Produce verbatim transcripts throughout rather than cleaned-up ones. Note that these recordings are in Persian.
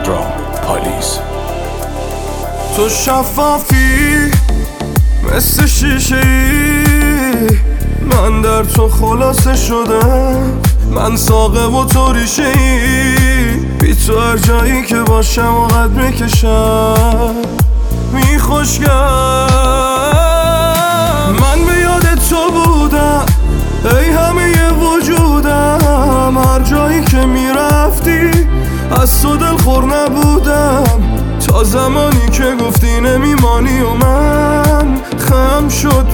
Drum Police. تو شفافی مثل شیشه ای، من در تو خلاصه شدم. من ساقه و تو ریشه ای، بی تو هر جایی که باشم و قد میکشم میخوشگم. من به یاد تو بودم ای همه وجودم، هر جایی که میرفتی از تو دلخور نبودم، تا زمانی که گفتی نمیمانی و من خم شد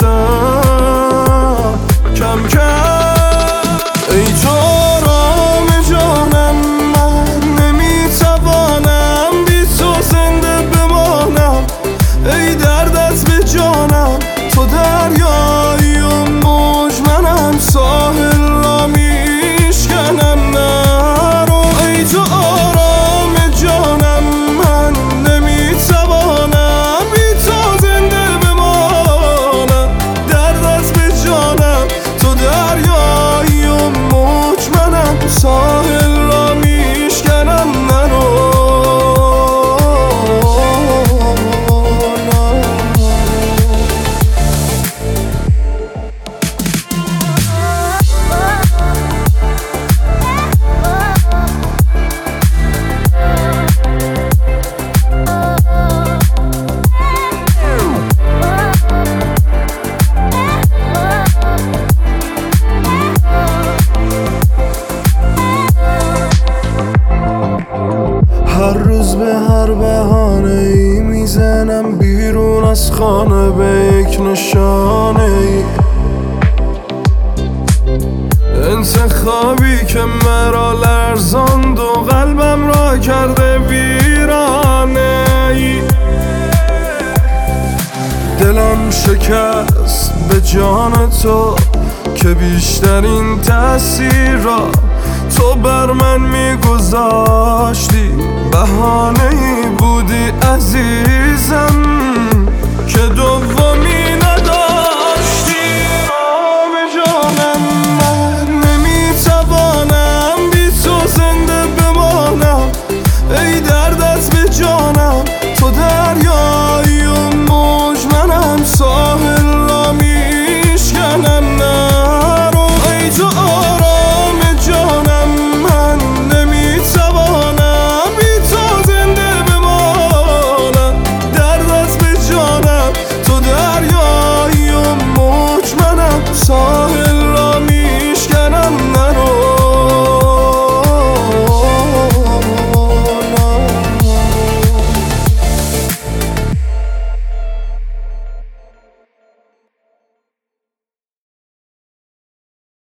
پشتم کم کم. ای تو آرام جانم، من نمیتوانم بی تو زنده بمانم. ای دردت به جانم، تو دریایی و موج، منم ساحل را میشکنم نرو. ای تو آرام جانم، من نمیتوانم بی تو زنده بمانم. دردت به جانم، تو دریایی و موج، منم ساحل را میشکنم نرو. هر روز به هر بهانه ای میزنم بیرون از خانه به یک نشانه ای، انتخابی که مرا لرزاند و قلبم را کرده ویرانه ای. دلم شکست به جان تو که بیشترین تأثیر را تو بر من میگذاشتی، بهانه‌ای بودی عزیزم.